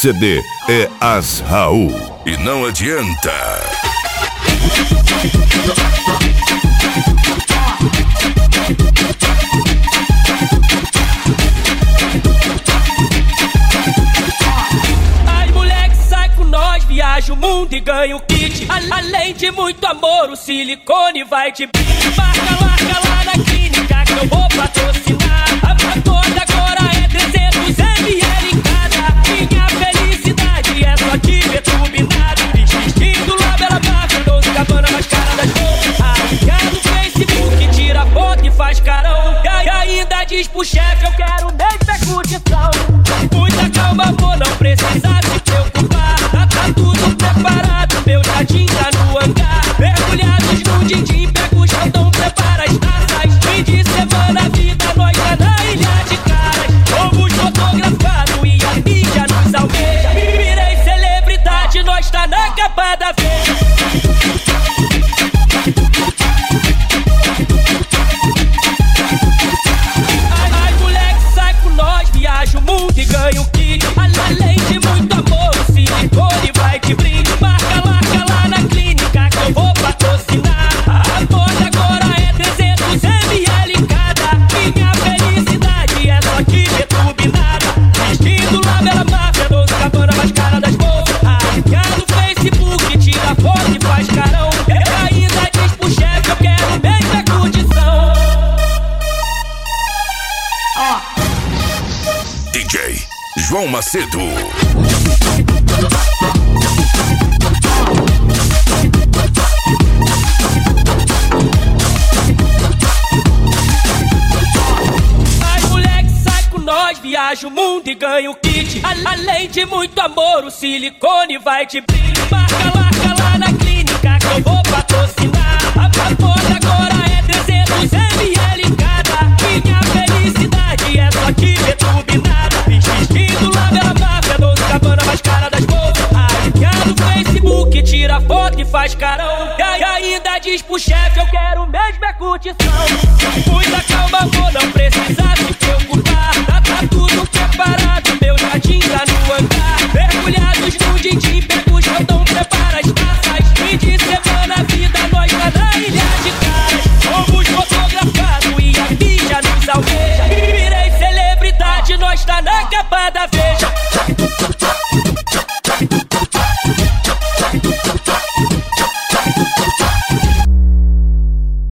CD é As Raul. E não adianta. Ai, moleque, sai com nós, viaja o mundo e ganha o kit. Além de muito amor, o silicone vai te marca lá na clínica que eu vou patrocinar. A toda agora é 300 ml cada. Minha felicidade é só te ver turbinado. Vestido lá pela marca, 12 cabana mais cara das roupas. Arranca no Facebook, tira foto e faz carão. E ainda diz pro chefe, eu quero mesmo é curtição. Muita calma, amor, não precisa se preocupar. Tá tudo preparado, meu jardim tá no hangar. Mergulhados no din-din, pega o chão, prepara as taças. Fim de semana, vida, nós tá na ilha de caras. Fomos fotografados e a mídia nos almeja. Virei celebridade, nós tá na capa da veja. Ai, moleque, sai com nós, viaja o mundo e ganha o kit. Além de muito amor, o silicone vai te brinde. Marca lá na clínica que eu vou patrocinar. A moda agora é 300 ml cada. Minha felicidade é só te ver turbinada. Vestido lá pela máfia, 12 cabana mais cara das bolsas. Arranca no Facebook, tira foto e faz carão. E ainda diz pro chefe, eu quero mesmo é curtição. DJ João Macedo. Ai, moleque, sai com nós, viaja o mundo e ganha o kit. Além de muito amor, o silicone vai te brinde. Marca lá na clínica que eu vou patrocinar. A moda agora é 300 ml cada. Minha felicidade é só te ver turbinada. Vestido lá pela máfia, 12 cabana mais cara das bolsas. Arranca no Facebook, tira foto e faz carão. E ainda diz pro chefe, eu quero mesmo é curtição. Muita calma, amor, não